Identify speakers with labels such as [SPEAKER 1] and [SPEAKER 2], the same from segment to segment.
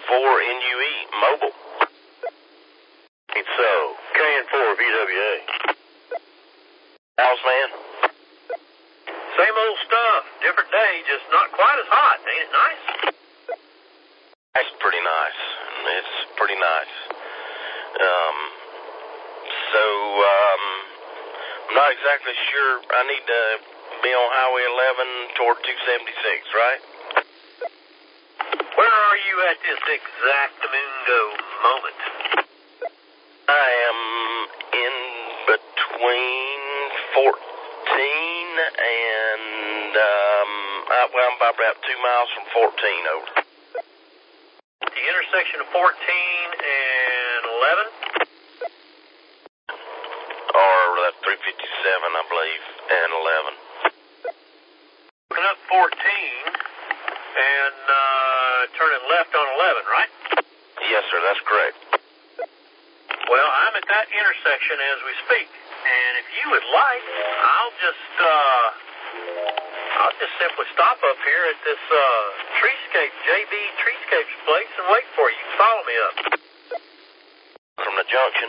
[SPEAKER 1] KN4NUE mobile.
[SPEAKER 2] So, KN4VWA.
[SPEAKER 1] House man.
[SPEAKER 2] Same old stuff, different day, just not quite as hot. Ain't it nice?
[SPEAKER 1] It's pretty nice. It's pretty nice. I'm not exactly sure. I need to be on Highway 11 toward 276, right?
[SPEAKER 2] Where are you at this exactamundo moment?
[SPEAKER 1] I am in between 14 and, I'm about 2 miles from 14 over.
[SPEAKER 2] The intersection of 14 and 11?
[SPEAKER 1] Or 357, I believe, and 11.
[SPEAKER 2] Looking up 14 and turning left on 11, right?
[SPEAKER 1] Yes, sir, that's correct.
[SPEAKER 2] Well, I'm at that intersection as we speak, and if you would like, I'll just simply stop up here at this Treescape, JB Treescapes place and wait for you. Follow me up.
[SPEAKER 1] From the junction?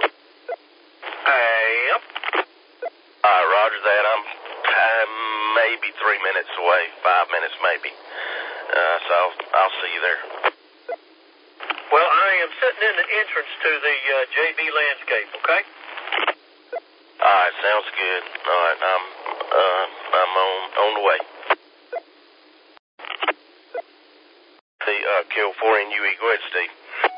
[SPEAKER 2] Yep.
[SPEAKER 1] Roger that. I'm maybe 3 minutes away, 5 minutes maybe. So I'll see you there.
[SPEAKER 2] Well, I am sitting in the entrance to the JB Landscape, okay?
[SPEAKER 1] All right, sounds good. All right, I'm on the way. The KN4NUE. Go ahead, Steve.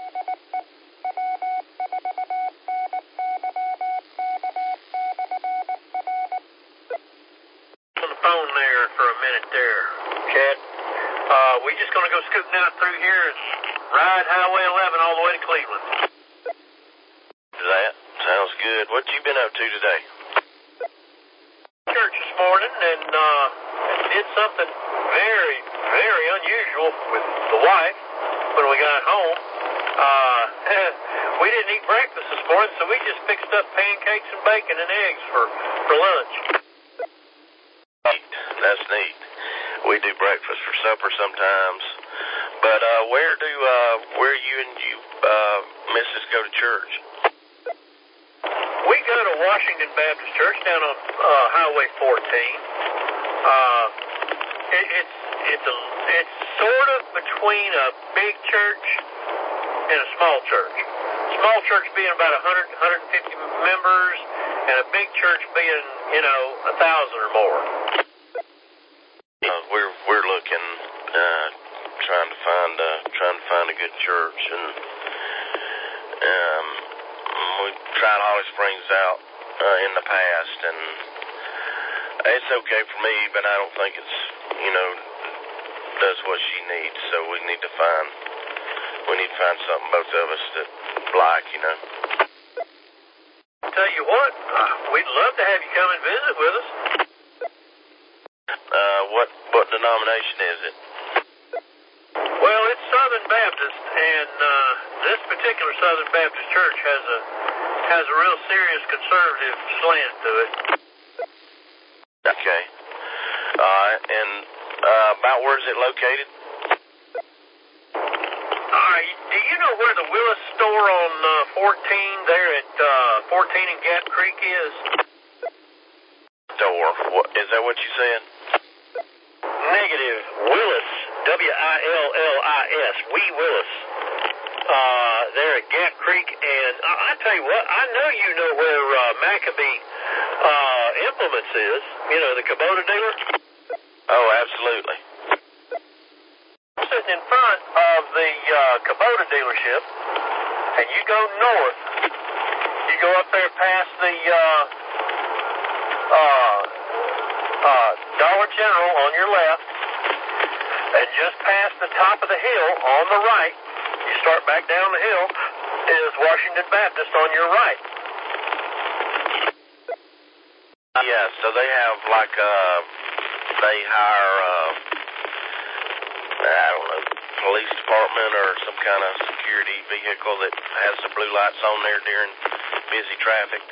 [SPEAKER 2] On the phone there for a minute there, Chad. We just gonna go scooting out through here and ride Highway 11 all the way to Cleveland.
[SPEAKER 1] That sounds good. What you been up to today?
[SPEAKER 2] Church this morning and did something very, very unusual with the wife when we got home. We didn't eat breakfast this morning, so we just fixed up pancakes and bacon and eggs for lunch.
[SPEAKER 1] Neat. That's neat. We do breakfast for supper sometimes. But where you and Mrs. go to church?
[SPEAKER 2] We go to Washington Baptist Church down on Highway 14. It's sort of between a big church and a small church. Small church being about 100, 150 members, and a big church being, 1,000 or more.
[SPEAKER 1] We're looking, trying to find a good church, and we tried Holly Springs out in the past, and it's okay for me, but I don't think it's does what she needs. So we need to find something both of us that like.
[SPEAKER 2] Tell you what, we'd love to have you come and visit with us.
[SPEAKER 1] What denomination is it?
[SPEAKER 2] Well, it's Southern Baptist, and this particular Southern Baptist church has a real serious conservative slant to it.
[SPEAKER 1] Okay. All right, and about where is it located?
[SPEAKER 2] Do you know where the Willis store on 14 there at 14 and Gap Creek is?
[SPEAKER 1] Store. Is that what you said?
[SPEAKER 2] Negative. Willis. Willis. Wee Willis. There at Gap Creek, and I tell you what, I know you know where Maccabee Implements is. The Kubota dealer.
[SPEAKER 1] Oh, absolutely.
[SPEAKER 2] I'm sitting in front of the Kubota dealership, and you go north. You go up there past the Dollar General on your left, and just past the top of the hill on the right, you start back down the hill, is Washington Baptist on your right.
[SPEAKER 1] Yeah, so they have they hire, police department or some kind of security vehicle that has the blue lights on there during busy traffic.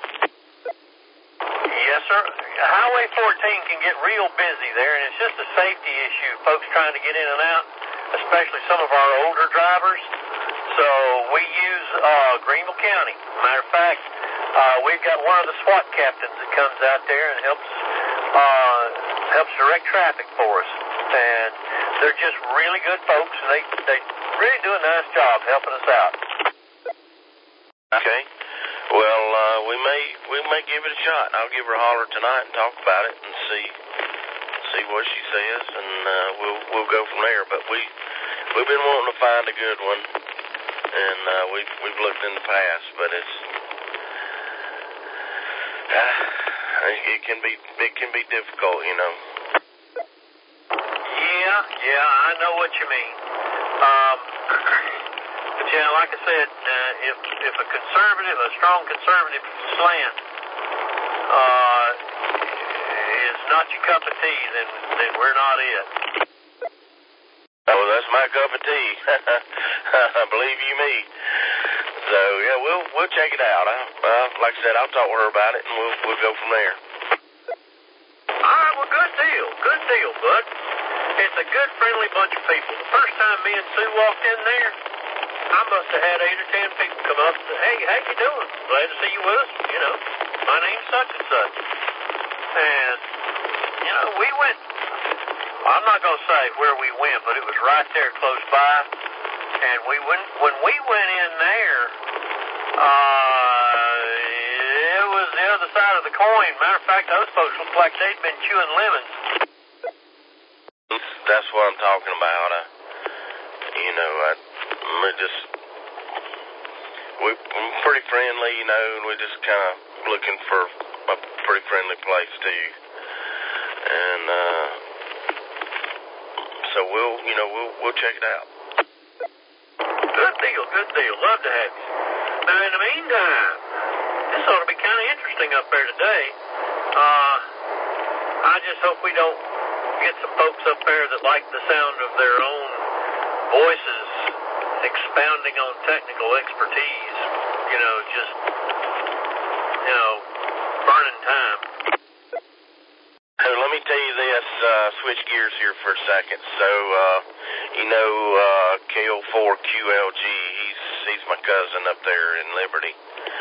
[SPEAKER 2] Yes, sir. Highway 14 can get real busy there, and it's just a safety issue, folks trying to get in and out. especially some of our older drivers. So we use Greenville County. Matter of fact, we've got one of the SWAT captains that comes out there and helps direct traffic for us. And they're just really good folks, and they really do a nice job helping us out.
[SPEAKER 1] Okay. Well, we may give it a shot. I'll give her a holler tonight and talk about it and see what she says, and we'll go from there. But we've been wanting to find a good one, and we've looked in the past, but it can be difficult, you know.
[SPEAKER 2] Yeah, I know what you mean. But yeah, like I said, if a strong conservative slant is not your cup of tea, then we're not it.
[SPEAKER 1] Oh, that's my cup of tea. Believe you me. So yeah, we'll check it out. Like I said, I'll talk to her about it, and we'll go from there.
[SPEAKER 2] All right, well, good deal, bud. It's a good, friendly bunch of people. The first time me and Sue walked in there, I must have had 8 or 10 people come up and say, "Hey, how you doing? Glad to see you with us. You know, my name's such and such." And, you know, we went, I'm not going to say where we went, but it was right there close by. And when we went in there, it was the other side of the coin. Matter of fact, those folks looked like they'd been chewing lemons.
[SPEAKER 1] That's what I'm talking about. We're pretty friendly, you know, and we're just kind of looking for a pretty friendly place too. And so we'll check it out. Good deal. Love to have you.
[SPEAKER 2] Now, in the meantime, this ought to be kind of interesting up there today. I just hope we don't get some folks up there that like the sound of their own voices expounding on technical expertise, burning time.
[SPEAKER 1] Hey, let me tell you this, switch gears here for a second. So, KO4QLG, he's my cousin up there in Liberty.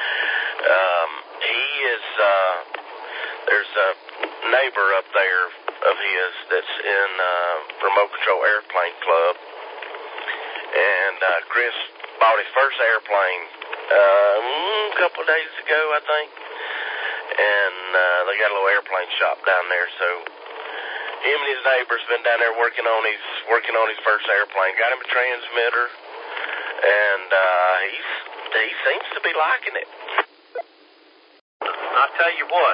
[SPEAKER 1] There's a neighbor up there of his that's in Remote Control Airplane Club. And Chris bought his first airplane a couple of days ago, I think. And they got a little airplane shop down there, so him and his neighbor's been down there working on his first airplane. Got him a transmitter, and he seems to be liking it.
[SPEAKER 2] I'll tell you what,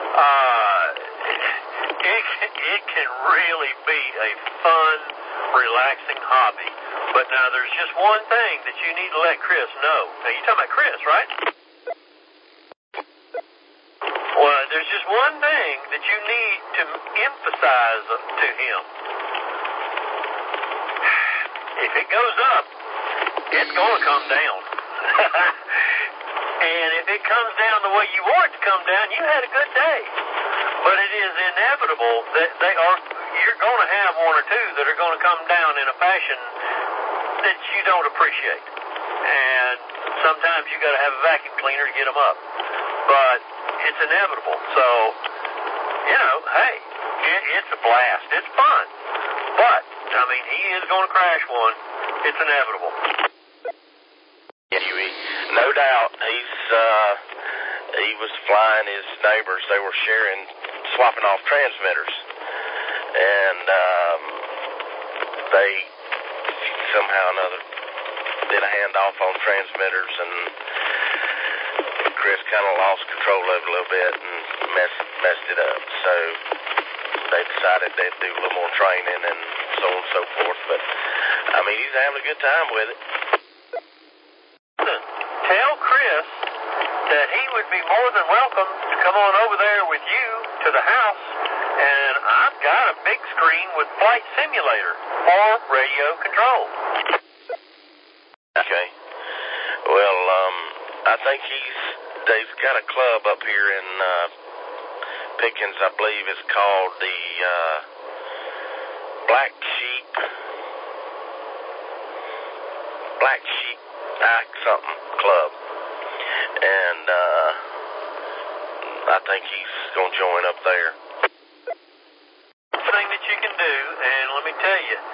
[SPEAKER 2] it can really be a fun, relaxing hobby. But now there's just one thing that you need to let Chris know. Now you're talking about Chris, right? Well, there's just one thing that you need to emphasize to him. If it goes up, it's going to come down. And if it comes down the way you want it to come down, you had a good day. But it is inevitable that you're going to have one or two that are going to come down in a fashion that you don't appreciate. And sometimes you got to have a vacuum cleaner to get them up. But it's inevitable. So, hey, it's a blast. It's fun. But, he is going to crash one. It's inevitable.
[SPEAKER 1] No doubt. He was flying his neighbors. They were swapping off transmitters. And they somehow or another did a handoff on transmitters, and Chris kind of lost control of it a little bit and messed it up. So they decided they'd do a little more training and so on and so forth. But, he's having a good time with it.
[SPEAKER 2] Tell Chris that he would be more than welcome to come on over there with you to the house, and I've got a big screen with flight simulator for radio control.
[SPEAKER 1] Okay. Well, I think they've got a club up here in Pickens, I believe it's called the Black Sheep Black Sheep something club. And I think he's going to join up there.
[SPEAKER 2] Thing that you can do, and let me tell you,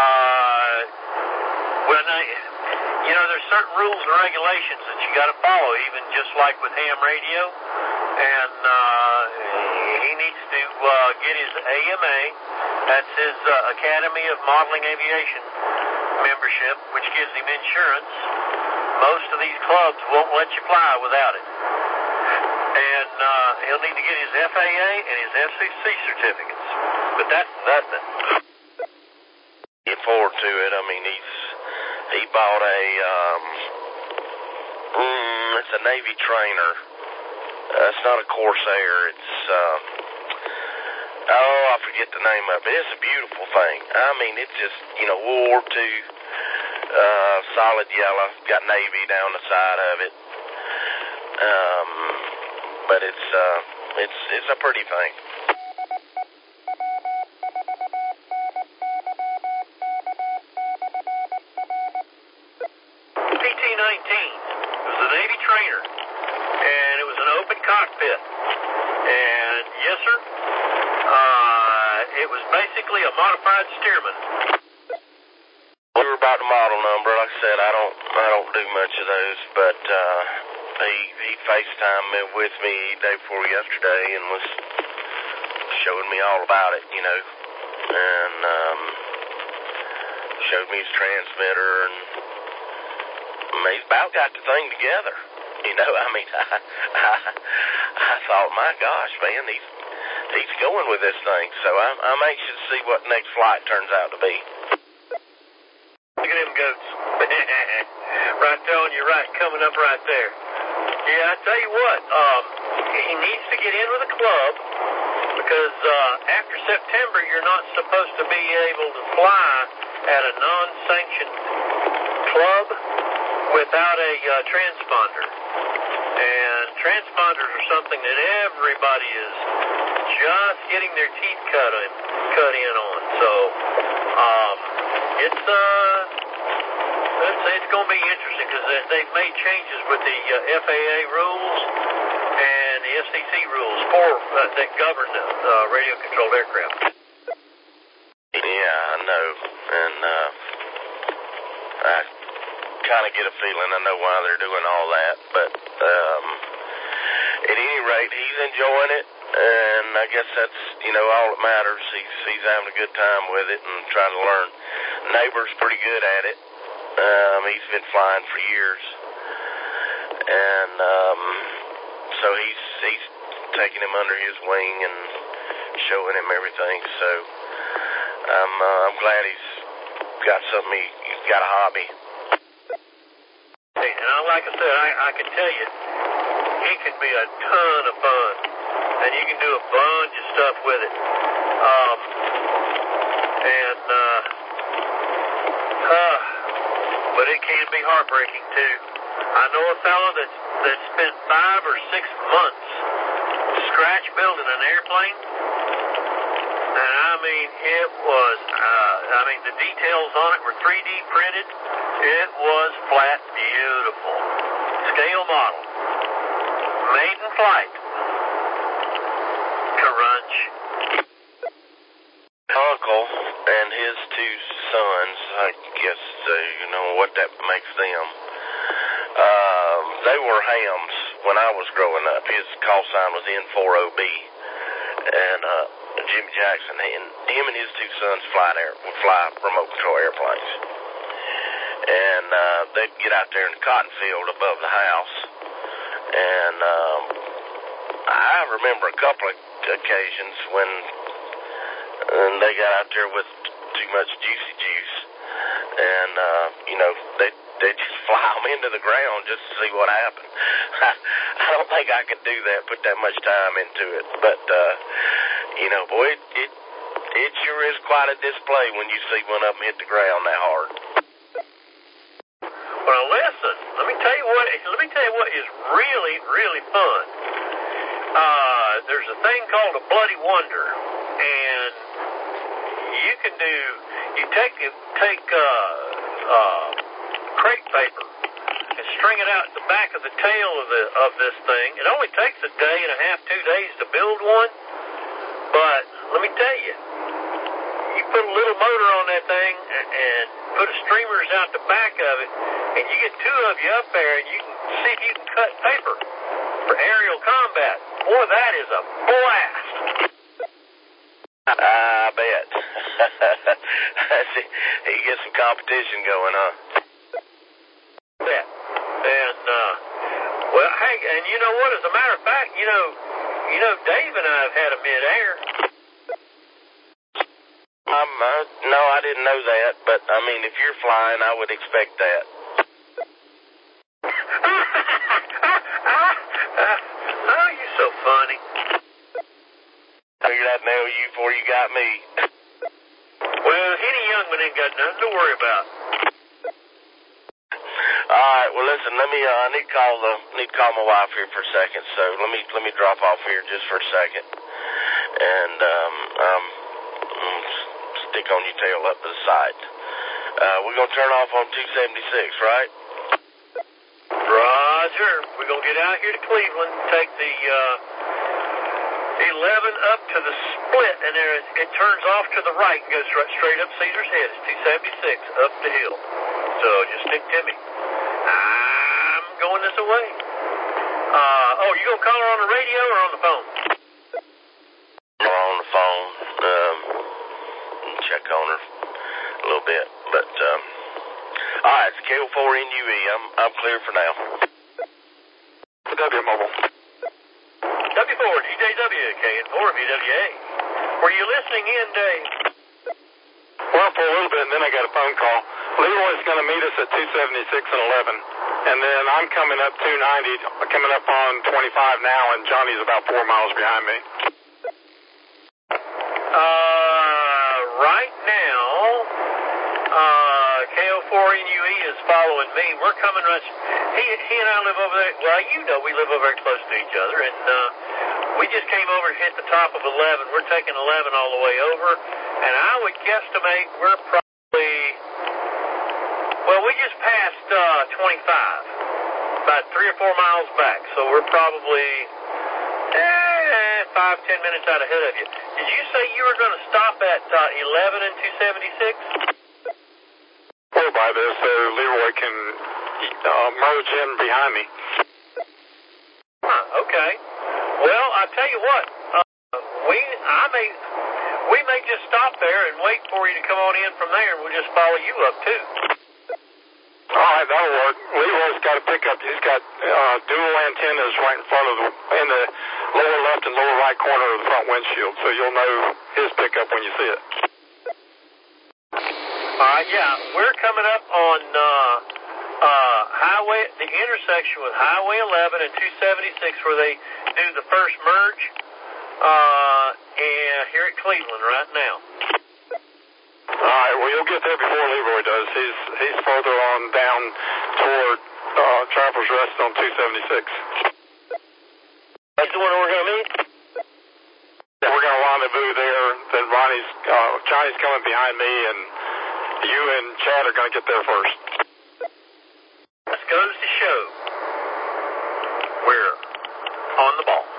[SPEAKER 2] there's certain rules and regulations that you got to follow, even just like with ham radio. And he needs to get his AMA. That's his Academy of Modeling Aviation membership, which gives him insurance. Most of these clubs won't let you fly without it. And he'll need to get his FAA and his FCC certificates. But that's nothing.
[SPEAKER 1] Looking forward to it. I mean, he bought it's a Navy trainer. It's not a Corsair. It's I forget the name of it. It's a beautiful thing. I mean, it's just World War II, solid yellow, got Navy down the side of it. But it's a pretty thing.
[SPEAKER 2] PT-19. It was a Navy trainer, and it was an open cockpit. And yes, sir, it was basically a modified Stearman.
[SPEAKER 1] We were about the model number. Like I said, I don't do much of those, but he FaceTimed me with me day before yesterday and was showing me all about it, and showed me his transmitter, and he's about got the thing together. I mean, I thought, my gosh, man, he's going with this thing. So I'm anxious to see what the next flight turns out to be.
[SPEAKER 2] Look at them goats. Right there on your right, coming up right there. Yeah, I tell you what, he needs to get in with a club because after September, you're not supposed to be able to fly at a non-sanctioned club without a transponder. And transponders are something that everybody is just getting their teeth cut in on. So it's going to be interesting because they've made changes with the FAA rules and the FCC rules that govern the radio-controlled aircraft.
[SPEAKER 1] Yeah, I know, and I kind of get a feeling I know why they're doing all that, but at any rate, he's enjoying it, and I guess that's all that matters. He's having a good time with it and trying to learn. Neighbor's pretty good at it. He's been flying for years, and so he's taking him under his wing and showing him everything. So I'm glad he's got something. He's got a hobby.
[SPEAKER 2] Hey, and like I said, I can tell you, he can be a ton of fun, and you can do a bunch of stuff with it. But it can be heartbreaking too. I know a fellow that spent 5 or 6 months scratch building an airplane, and I mean it was. The details on it were 3D printed. It was flat beautiful, scale model, maiden flight. Crunch.
[SPEAKER 1] Uncle and his 2 sons, I guess what that makes them. They were hams when I was growing up. His call sign was N40B, and Jimmy Jackson. And him and his 2 sons would fly remote control airplanes, and they'd get out there in the cotton field above the house. And I remember a couple of occasions when they got out there with too much juicy juice, and they just fly them into the ground just to see what happened. I don't think I could do that, put that much time into it, but boy, it sure is quite a display when you see one of them hit the ground that hard.
[SPEAKER 2] Well, listen, let me tell you what is really, really fun. There's a thing called a Bloody Wonder, and you take crate paper and string it out the back of the tail of this thing. It only takes a day and a half, 2 days to build one, but let me tell you, you put a little motor on that thing and put streamers out the back of it, and you get two of you up there, and you can see if you can cut paper for aerial combat. Boy, that is a blast.
[SPEAKER 1] I bet. You get some competition going, huh?
[SPEAKER 2] Yeah. And, well, hey, and you know what? As a matter of fact, you know, Dave and I have had a mid-air.
[SPEAKER 1] No, I didn't know that, but, I mean, if you're flying, I would expect that.
[SPEAKER 2] Oh, you're so funny.
[SPEAKER 1] Figured I'd nail you before you got me.
[SPEAKER 2] Well, Henny Youngman ain't got nothing to worry about.
[SPEAKER 1] All right, well, listen, I need to call my wife here for a second, so let me drop off here just for a second. And, stick on your tail up to the side. We're going to turn off on 276, right?
[SPEAKER 2] Roger. We're going to get out here to Cleveland, take the 11 up to the split, and there it turns off to the right and goes right straight up Caesar's Head. It's 276 up the hill. So just stick to me. I'm going this way. You going to call her on the radio or on the phone?
[SPEAKER 1] Or on the phone. Check on her a little bit. But, all right, it's KO4NUE. I'm clear for now.
[SPEAKER 3] W Mobile.
[SPEAKER 2] W4, DJW, KN4, VWA. Were you listening in, Dave?
[SPEAKER 3] Well, for a little bit, and then I got a phone call. Leroy's going to meet us at 276 and 11. And then I'm coming up 290, coming up on 25 now, and Johnny's about 4 miles behind me.
[SPEAKER 2] Right now, KO4NUE is following me. We're coming right. He and I live over there. Well, you know we live over there close to each other, and we just came over to hit the top of 11. We're taking 11 all the way over, and I would guesstimate we're probably. Well, we just passed 25, about 3 or 4 miles back, so we're probably 5-10 minutes out ahead of you. Did you say you were going to stop at 11 and 276?
[SPEAKER 3] We're by there, so Leroy can merge in behind me.
[SPEAKER 2] Okay. Well, I tell you what, we may just stop there and wait for you to come on in from there, and we'll just follow you up too.
[SPEAKER 3] All right, that'll work. Leroy's got a pickup. He's got dual antennas right in front of in the lower left and lower right corner of the front windshield, so you'll know his pickup when you see it.
[SPEAKER 2] Yeah, we're coming up on the intersection with Highway 11 and 276 where they do the first merge, and here at Cleveland right now.
[SPEAKER 3] All right, well, you'll get there before Leroy does. He's further on down toward Travelers Rest on 276.
[SPEAKER 2] That's the one we're going to meet?
[SPEAKER 3] Yeah, we're going to rendezvous there. Then Johnny's coming behind me, and you and Chad are going to get there first.
[SPEAKER 2] This goes to show we're on the ball.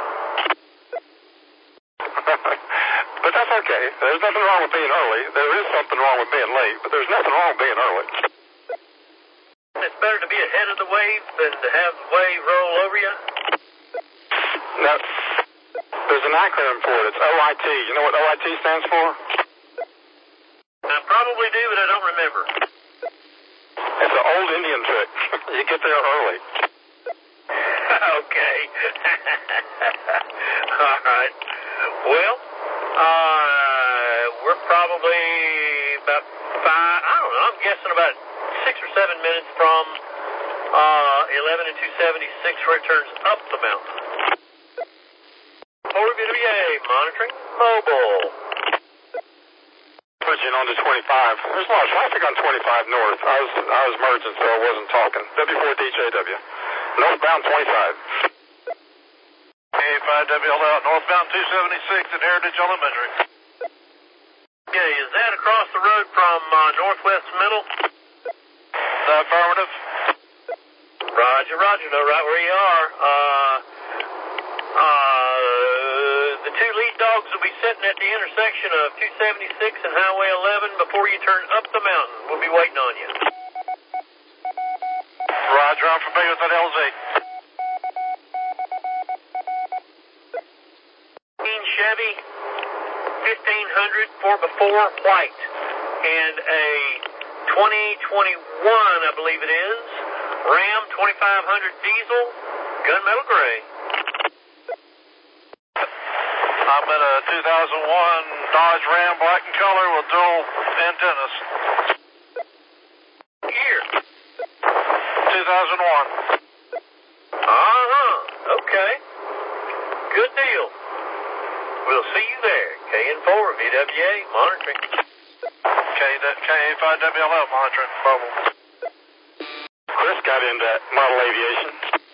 [SPEAKER 3] But that's okay. There's nothing wrong with being early. There is something wrong with being late, but there's nothing wrong with being early.
[SPEAKER 2] It's better to be ahead of the wave than to have the wave roll over you?
[SPEAKER 3] No. There's an acronym for it. It's OIT. You know what OIT stands for?
[SPEAKER 2] I probably do, but I don't remember.
[SPEAKER 3] It's an old Indian trick. You get there early.
[SPEAKER 2] Okay. All right. Well, we're probably about 5, I'm guessing about 6 or 7 minutes from 11 and 276 where it turns up the mountain. VWA monitoring mobile.
[SPEAKER 3] Pushing on to 25. There's a lot of traffic on 25 north. I was merging, so I wasn't talking. W4DJW. Northbound 25.
[SPEAKER 4] A5WL out northbound 276 at Heritage Elementary.
[SPEAKER 2] Okay, is that across the road from Northwest Middle?
[SPEAKER 4] Affirmative.
[SPEAKER 2] Roger, roger. Know right where you are. The two lead dogs will be sitting at the intersection of 276 and Highway 11 before you turn up the mountain. We'll be waiting on you.
[SPEAKER 4] Roger, I'm familiar with that LZ.
[SPEAKER 2] Chevy 1500 4x4 white and a 2021, I believe it is, Ram 2500 diesel gunmetal gray.
[SPEAKER 4] I'm in a 2001 Dodge Ram black in color with dual antennas.
[SPEAKER 2] Year?
[SPEAKER 4] 2001.
[SPEAKER 2] Okay. Good deal. We'll see you there. KN4, VWA, monitoring.
[SPEAKER 4] KA5WLL, monitoring. Bubble.
[SPEAKER 3] Chris got into model aviation.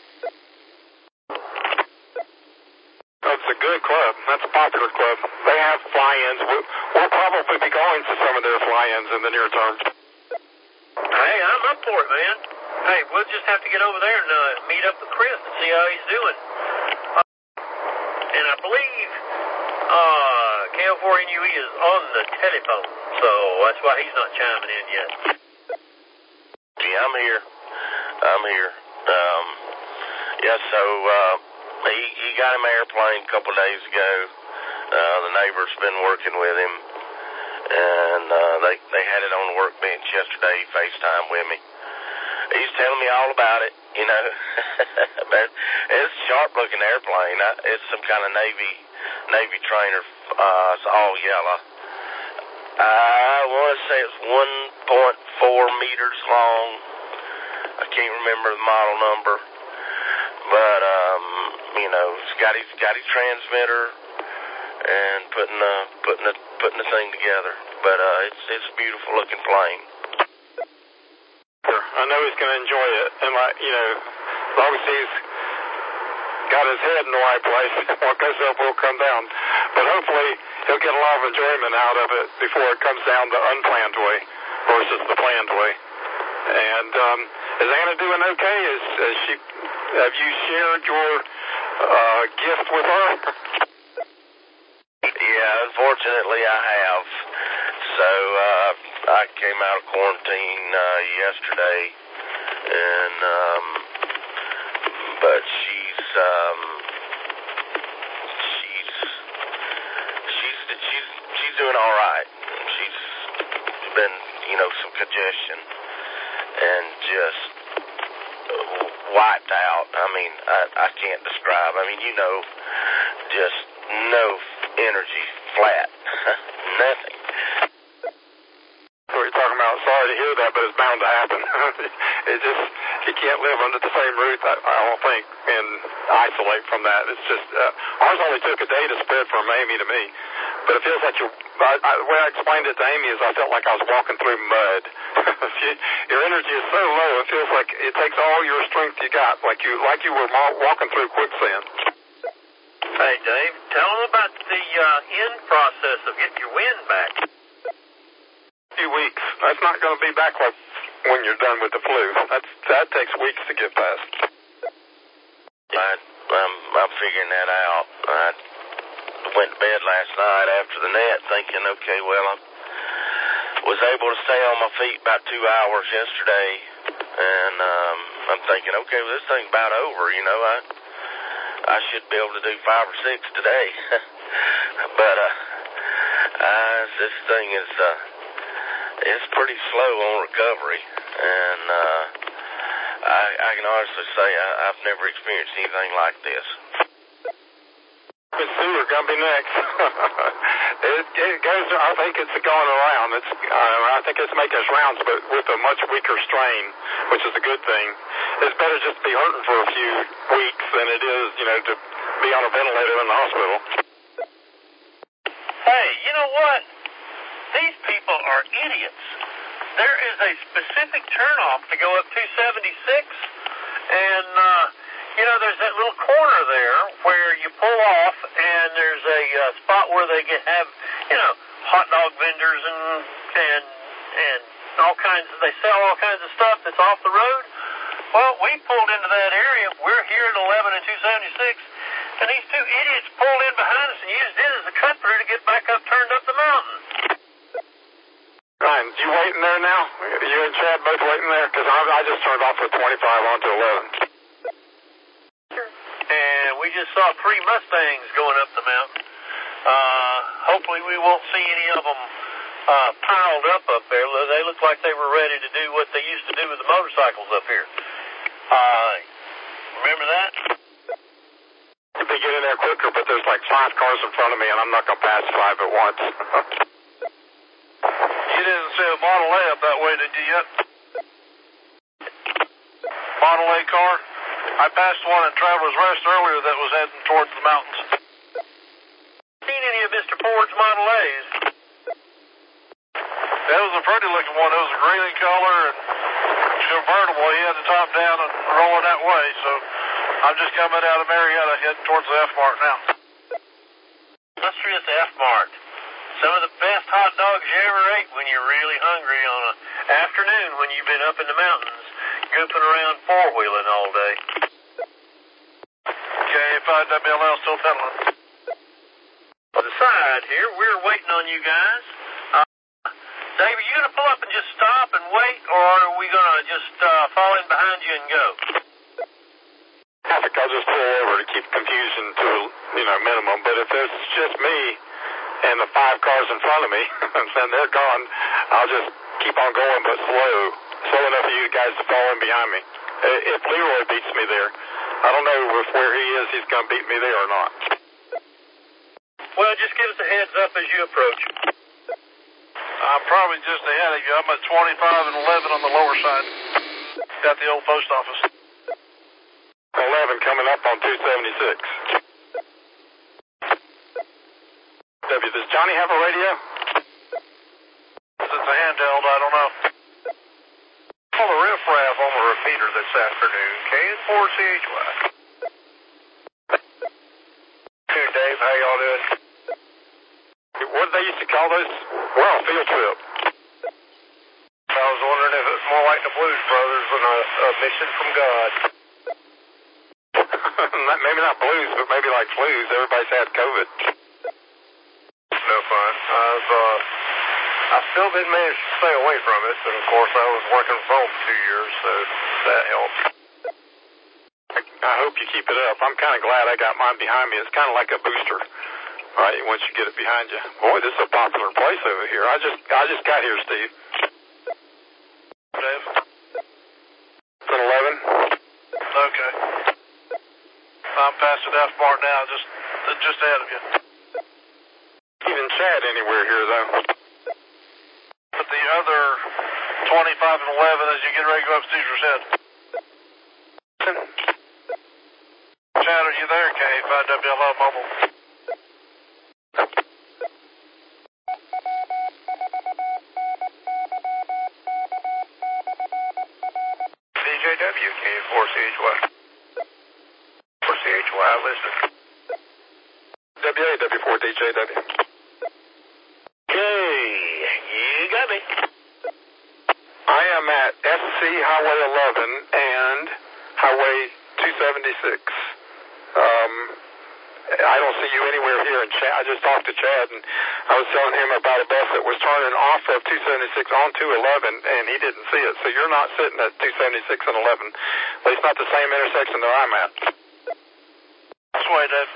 [SPEAKER 3] That's a good club. That's a popular club. They have fly-ins. We'll probably be going to some of their fly-ins in the near term.
[SPEAKER 2] Hey, I'm up for it, man. Hey, we'll just have to get over there and meet up with Chris and see how he's doing. And I believe KO4NUE is on the telephone, so that's why he's not chiming in yet.
[SPEAKER 1] Yeah, I'm here. So he got him an airplane a couple of days ago. The neighbor's been working with him, and they had it on the workbench yesterday. He FaceTime with me. He's telling me all about it, you know. But it's a sharp-looking airplane. It's some kind of Navy trainer. It's all yellow. I want to say it's 1.4 meters long. I can't remember the model number, but you know, it's got his transmitter and putting the thing together. But it's a beautiful looking plane.
[SPEAKER 3] I know he's going to enjoy it, and as long as he's got his head in the right place, what goes up will come down. But hopefully he'll get a lot of enjoyment out of it before it comes down the unplanned way versus the planned way. And is Anna doing okay? Have you shared your gift with her?
[SPEAKER 1] Yeah, unfortunately I have. So I came out of quarantine yesterday, and but she's doing all right. She's been, some congestion and just wiped out. I mean, I can't describe. I mean, just no energy, flat, nothing.
[SPEAKER 3] What you're talking about, sorry to hear that, but it's bound to happen. You can't live under the same roof, I don't think, and isolate from that. It's just, ours only took a day to spread from Amy to me. But it feels like the way I explained it to Amy is I felt like I was walking through mud. Your energy is so low, it feels like it takes all your strength you got, like you were walking through quicksand.
[SPEAKER 2] Hey, Dave, tell them about the end process of getting your wind back.
[SPEAKER 3] Few weeks. That's not going to be back like when you're done with the flu. That takes weeks to get past.
[SPEAKER 1] I'm figuring that out. I went to bed last night after the net thinking, okay, well, I was able to stay on my feet about 2 hours yesterday, and I'm thinking, okay, well, this thing's about over, I should be able to do 5 or 6 today. But this thing is it's pretty slow on recovery, and I can honestly say I've never experienced anything like this.
[SPEAKER 3] Miss Stewart going to be next. It goes. I think it's going around. I think it's making its rounds, but with a much weaker strain, which is a good thing. It's better just to be hurting for a few weeks than it is, to be on a ventilator in the hospital.
[SPEAKER 2] Hey, you know what? These people are idiots. There is a specific turnoff to go up 276, and there's that little corner there where you pull off, and there's a spot where they have hot dog vendors and they sell all kinds of stuff that's off the road. Well, we pulled into that area. We're here at 11 and 276, and these two idiots pulled in behind us and used it as a cut through to get back up, turned up the mountain.
[SPEAKER 3] Ryan, you waiting there now? You and Chad both waiting there? Because I just turned off at 25 onto 11.
[SPEAKER 2] And we just saw 3 Mustangs going up the mountain. Hopefully we won't see any of them piled up there. They look like they were ready to do what they used to do with the motorcycles up here. Remember that?
[SPEAKER 3] If they get in there quicker, but there's like 5 cars in front of me, and I'm not going to pass 5 at once.
[SPEAKER 4] You didn't see a Model A up that way, did you yet? Model A car? I passed one at Travelers Rest earlier that was heading towards the mountains.
[SPEAKER 2] Seen any of Mr. Ford's Model A's?
[SPEAKER 4] That was a pretty looking one. It was a green in color and convertible. He had the top down and rolling that way, so I'm just coming out of Marietta heading towards the F-Mart now.
[SPEAKER 2] Let's see, it's F-Mart. Some of the best hot dogs you ever ate when you're really hungry on an afternoon when you've been up in the mountains goofing around four-wheeling all day.
[SPEAKER 4] Okay, KF5WLL still pedaling.
[SPEAKER 2] On the side here, we're waiting on you guys. Dave, are you going to pull up and just stop and wait, or are we going to just fall in behind you and go?
[SPEAKER 3] I think I'll just pull over to keep confusion to a minimum, but if it's just me and the 5 cars in front of me, and they're gone, I'll just keep on going, but slow enough for you guys to fall in behind me. If Leroy beats me there, I don't know if where he is, he's going to beat me there or not.
[SPEAKER 2] Well, just give us a heads up as you approach.
[SPEAKER 4] I'm probably just ahead of you. I'm at 25 and 11 on the lower side. Got the old post office.
[SPEAKER 3] 11 coming up on 276. W, does Johnny have a radio?
[SPEAKER 4] It's a handheld, I don't know.
[SPEAKER 5] Call the riffraff on the repeater this afternoon, KN4CHY. Hey, Dave, how y'all doing?
[SPEAKER 3] What did they used to call those? We're on a field trip.
[SPEAKER 5] I was wondering if it was more like the Blues Brothers than a mission from God.
[SPEAKER 3] Maybe not blues, but maybe like flus. Everybody's had COVID.
[SPEAKER 5] No fun. I've still been managed to stay away from it, and of course I was working from home for 2 years, so that helps.
[SPEAKER 3] I hope you keep it up. I'm kind of glad I got mine behind me. It's kind of like a booster, right? Once you get it behind you. Boy, this is a popular place over here. I just got here, Steve.
[SPEAKER 4] Dave?
[SPEAKER 3] It's an 11.
[SPEAKER 4] Okay. I'm past the F-Mart now, just ahead of you.
[SPEAKER 3] Even Chad anywhere here, though.
[SPEAKER 4] But the other 25 and 11 as you get ready to go up Caesar's Head. Chad, are you there? KF5WLL mobile.
[SPEAKER 5] DJW, KN4CHY. 4CHY, listen.
[SPEAKER 3] WAW4DJW.
[SPEAKER 2] Okay, you got me.
[SPEAKER 3] I am at SC Highway 11 and Highway 276. I don't see you anywhere here in Chad. I just talked to Chad, and I was telling him about a bus that was turning off of 276 onto 11, and he didn't see it. So you're not sitting at 276 and 11. At least not the same intersection that I'm at.
[SPEAKER 4] This way, Dave.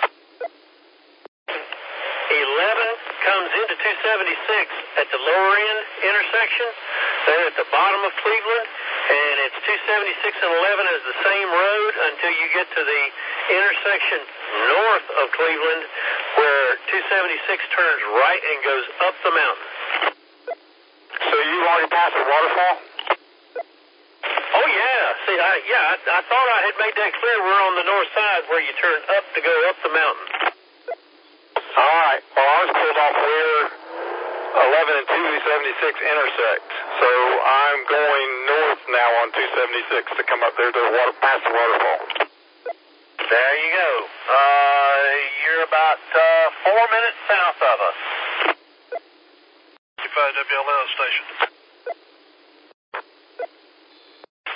[SPEAKER 2] 11 comes into 276 at the lower end intersection. Then at the bottom of Cleveland, and it's 276 and 11 is the same road until you get to the intersection north of Cleveland where 276 turns right and goes up the mountain.
[SPEAKER 3] So you've already passed the waterfall?
[SPEAKER 2] Oh, yeah. See, I thought I had made that clear. We're on the north side where you turn up to go up the mountain.
[SPEAKER 3] All right. Well, I was pulled off where 11 and 276 intersect. So I'm going north now on 276 to come up there to past the waterfall.
[SPEAKER 2] There you go. You're about 4 minutes south of us.
[SPEAKER 4] 5WLL station.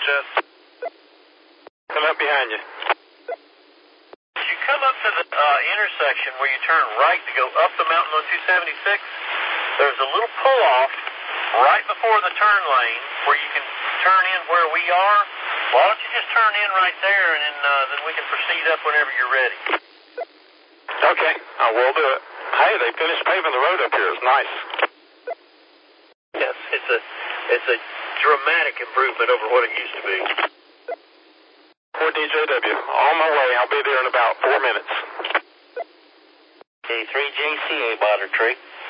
[SPEAKER 4] Chad.
[SPEAKER 3] Coming up behind you.
[SPEAKER 2] As you come up to the intersection where you turn right to go up the mountain on 276, there's a little pull-off right before the turn lane where you can turn in where we are. Why don't you just turn in right there, and then we can proceed up whenever you're ready.
[SPEAKER 3] Okay, I will do it. Hey, they finished paving the road up here. It's nice.
[SPEAKER 2] Yes, it's a dramatic improvement over what it used to be.
[SPEAKER 3] 4DJW, on my way. I'll be there in about 4 minutes.
[SPEAKER 2] Okay, 3JCA, Monitor Tree.